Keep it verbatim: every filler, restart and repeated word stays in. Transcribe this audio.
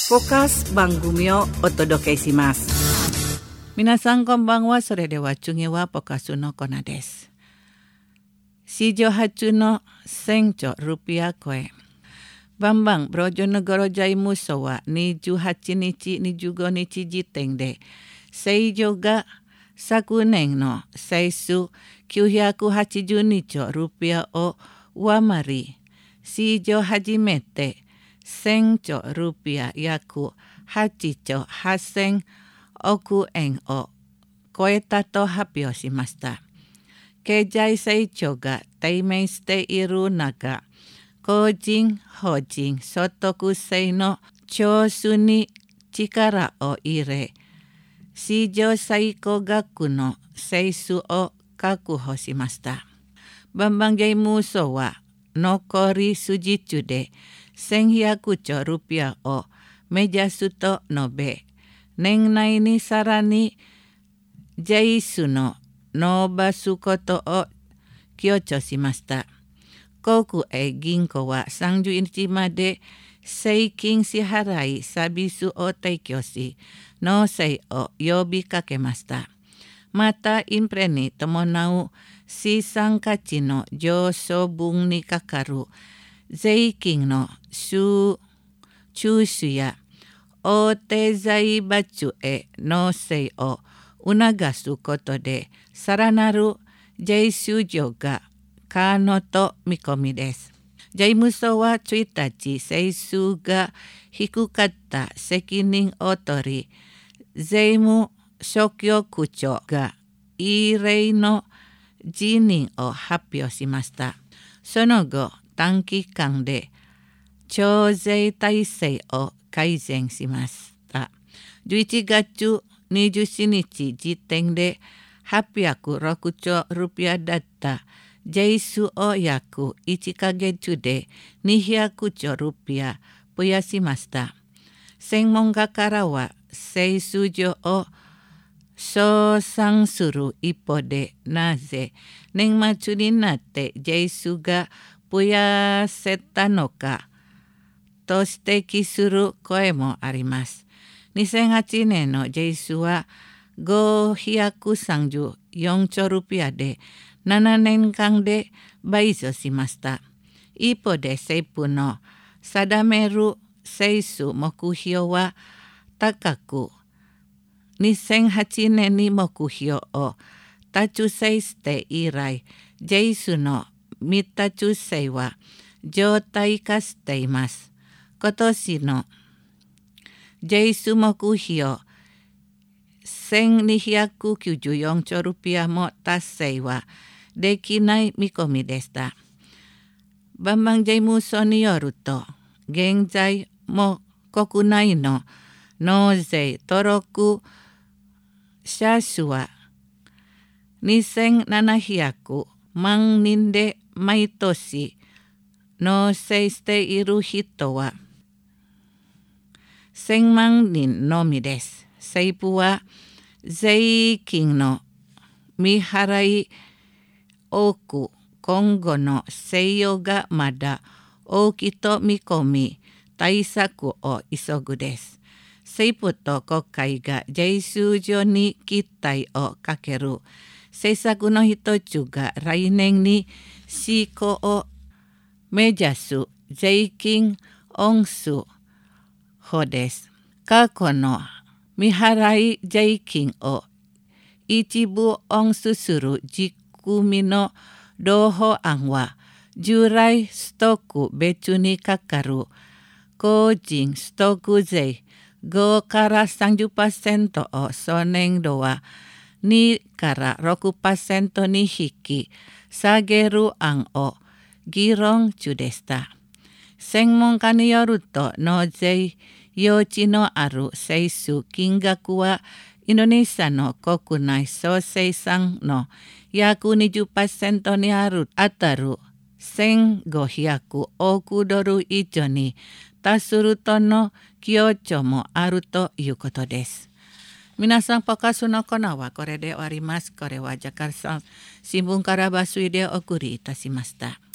フォーカス番組をお届けします。皆さんこんばんは。それでは次はフォーカスのコーナーです。史上初のせんちょルピア超え。バンバンブロジョノゴロジャイムソはにじゅうはちにちにじゅうごにち時点で正常が昨年の整数きゅうひゃくはちじゅうにちょルピアを上回り、史上初めてせんちょルピア約はちちょはっせんおくえんを超えたと発表しました。経済成長が低迷している中、個人法人所得税の徴収に力を入れ、史上最高額の整数を確保しました。バンバン税務署は残り数日でせんひゃくちょルピアを目指すと述べ、年内にさらに税数の伸ばすことを強調しました。国営銀行はさんじゅうにちまで税金支払いサービスを提供し、納税を呼びかけました。また、インフレに伴う資産価値の上昇分にかかる税金の収支や大手財閥へ納税を促すことで、さらなる税収上が可能と見込みです。税務署はついたち、税収が低かった責任を取り、税務諸局長が異例の辞任を発表しました。その後、短期間で徴税体制を改善しました。じゅういちがつにじゅうしちにち時点ではっぴゃくろくちょルピアだった税収を約いっかげつでにひゃくちょルピア増やしました。専門家からは税収上を称賛する一方で、なぜ年末になって税収が増やせたのかと指摘する声もあります。にせんはちねんの税収はごひゃくさんじゅうよんちょルピアでななねんかんで倍増しました。一方で政府の定める税収目標は高く、にせんはちねんに目標を達成して以来、税収の未達成は常態化しています。今年の税収目標せんにひゃくきゅうじゅうよんちょルピアも達成はできない見込みでした。バンバン税務署によると、現在も国内の納税登録者数はにせんななひゃくまんにんで、毎年納税している人はせんまんにんのみです。政府は税金の未払い多く、今後の制用がまだ大きいと見込み、対策を急ぐです。政府と国会が税収上に期待をかける政策の一つが、来年に施行を目指す税金温数法です。過去の未払い税金を一部温数する仕組みの同法案は、従来ストック別にかかる個人ストック税ごからさんじゅっパーセントを初年度はにからろくパーセントに引き下げる案を議論中でした。専門家によると、納税余地のある整数金額はインドネシアの国内総生産の約 にじゅっパーセント にある当たるせんごひゃくおくドル以上に達するとの強調もあるということです。皆さん、ポカスのコーナーはこれで終わります。これはジャカルタ新聞から抜粋でお送りいたしました。